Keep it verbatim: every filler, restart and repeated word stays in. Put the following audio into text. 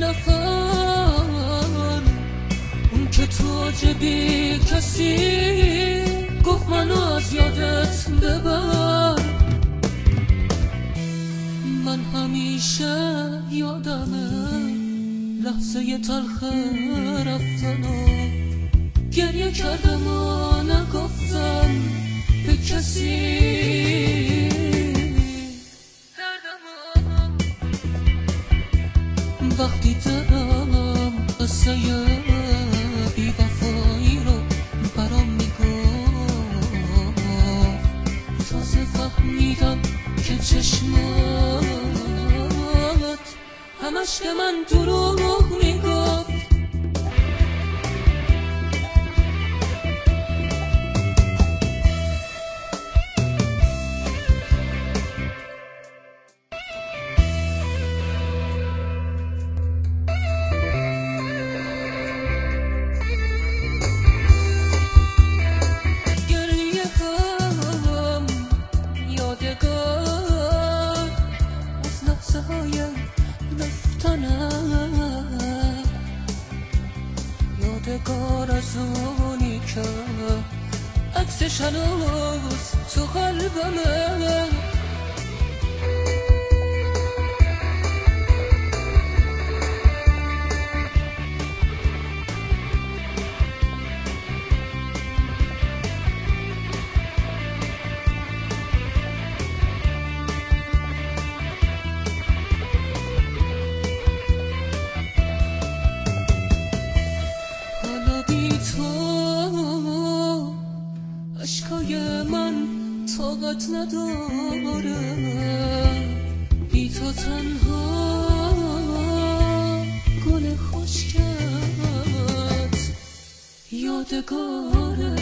نفر، اون که تو جبی کسی گفت منو از یادت ببر. من همیشه یادمه لحظه تلخ رفتن و گریه کردم و نگفتم به کسی دردم. وقتی دارم قصه بی وفایی رو برام میگفت، تازه فهمیدم که چشمات همش که من دروغ میگفت. گریه هم یادگار از لحظه های رفتنم، یادگار از اونی که عکسش هنوز تو قلبمه. عشقای من طاقت نداره، بی تو تنها گل خشکت یادگاره.